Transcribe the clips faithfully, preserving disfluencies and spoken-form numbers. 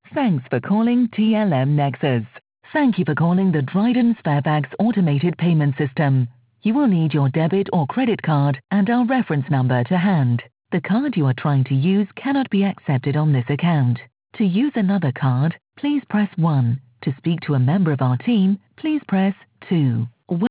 Thanks for calling T L M Nexus. Thank you for calling the Dryden Sparebags automated payment system. You will need your debit or credit card and our reference number to hand. The card you are trying to use cannot be accepted on this account. To use another card, please press one. To speak to a member of our team, please press two.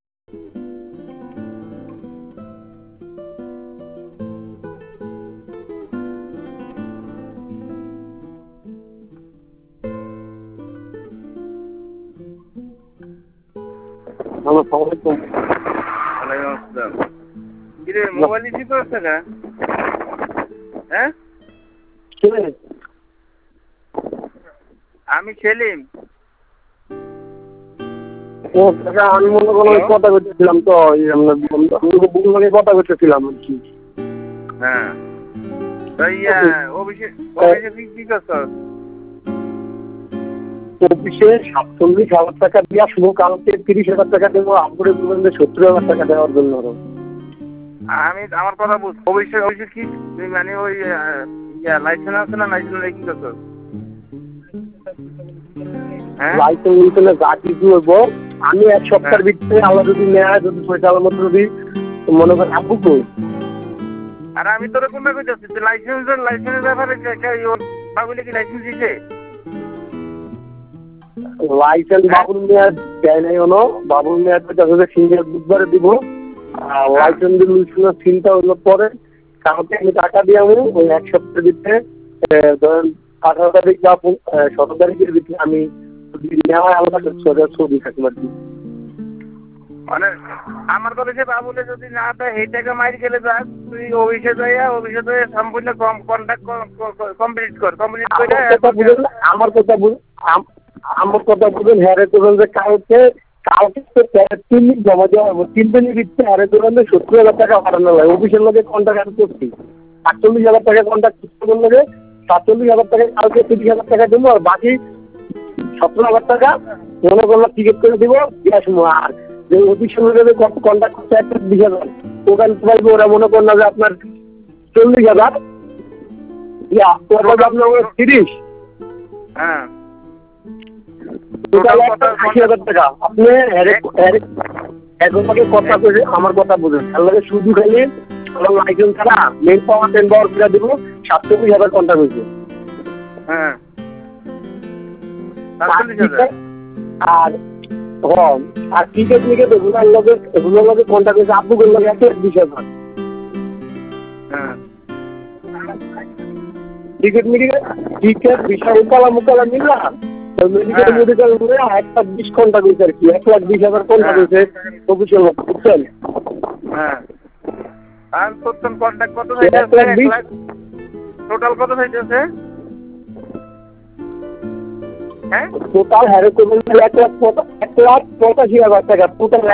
Hello, সালাম আলাইকুম। ওয়ালাইকুম আসসালাম। কি রে mobile receive করছ না? হ্যাঁ? কে? আমি সেলিম। ও কাকা, আমি মনে করলাম কথা বলতেছিলাম তো এই আমরা বন্ধু লাগে কথা বলতেছিলাম আর কি। হ্যাঁ। তাই অফিসে অফিসে কি কি করছ? অফিসে সাতচল্লিশ হাজার টাকা দিয়ে শুধু কালকে তিরিশ হাজার টাকা দেবো, আপুরে বলবেন যে সত্তর হাজার টাকা দেওয়ার জন্য। আমি আমার কথা বুঝ অফিসে অফিসে কি মানে ওই লাইসেন্স আছে না, লাইসেন্স কি করছ? লাইসেন্স নিতে যা কিছু হইব আমি এক সপ্তাহের ভিতরে আল্লাহ যদি নেয়, যদি পয়সার মতো যদি মনে করেন আব্বু কই। আর আমি তোর কোনটা কইতাছি লাইসেন্সের লাইসেন্সের ব্যাপারে বাবুলে কি লাইসেন্স দিছে? লাইসেন্স বাবুল মিয়া দেয় নাই কোনো, বাবুল মিয়া সিঙ্গেল বুধবারে দিব। লাইসেন্স দিলে চিন্তা হলো পরে কালকে আমি টাকা দিয়ে আমি ওই এক সপ্তাহের ভিতরে ধরেন আঠারো তারিখ বা সতেরো তারিখের ভিতরে আমি নেওয়া আলাদা ছবি থাকি আর কি। মানে আমার কথা যে বাবুলে যদি না দেয় এই টাকা মাইর গেলে যাক, তুই অফিসে যাইয়া অফিসে যাইয়া সম্পূর্ণ কন্ট্যাক্ট কমপ্লিট কর, কমপ্লিট করে আমার কথা বুঝ আমার কথা বুঝুন। হ্যারে করবেন যে কালকে কালকে তিন দিন জমা দেওয়া হবে, তিন দিনের ভিতরে হ্যারে করবেন যে সত্তর হাজার টাকা হারানো লাগে। অফিসের লোকের কন্ট্যাক্ট আমি করছি, সাতচল্লিশ হাজার টাকা কন্ট্যাক্ট করতে বললে সাতচল্লিশ হাজার টাকা কালকে তিরিশ হাজার টাকা দেবো, আর বাকি সত্তর হাজার টাকা মনে করলাম টিকিট করে দিব দিয়ে আসবো। আর যে অফিসের লোকের কন্ট্যাক্ট করছে একটা বিশ হাজার ওখানে পাইবো, ওরা মনে করেন না যে আপনার চল্লিশ হাজার আপনার তিরিশ। হ্যাঁ, আশি হাজার টাকা আপনি একজনকে কথা বলে আমার কথা বুঝেন। তাহলে শুধু খালি আমার লাইসেন্স ছাড়া মেন পাওয়ার টেন পাওয়ার ফিরা দিব সাতচল্লিশ হাজার কন্ট্যাক্ট হয়েছে। হ্যাঁ, আর হ্যাঁ আর টিকিট নিকেট এগুলোর লগে এগুলোর লগে কন্ট্যাক্ট হয়েছে আব্বুকের লগে আছে বিশ হাজার। হ্যাঁ, টিকিট নিকেট টিকিট বিশাল উকালা মুকালা নিলাম মেডিকেল মেডিকেল করে এক লাখ বিশ কন্ট্যাক্ট হয়েছে আর কি, এক লাখ বিশ হাজার কন্ট্যাক্ট হয়েছে অফিসের লোক বুঝছেন। হ্যাঁ, আর তোর কন্ট্যাক্ট কত হয়েছে? টোটাল কত হয়েছে? হ্যাঁ, টোটাল হ্যারে করবেন এক লাখ এক লাখ পঁচাশি হাজার টাকা টোটাল।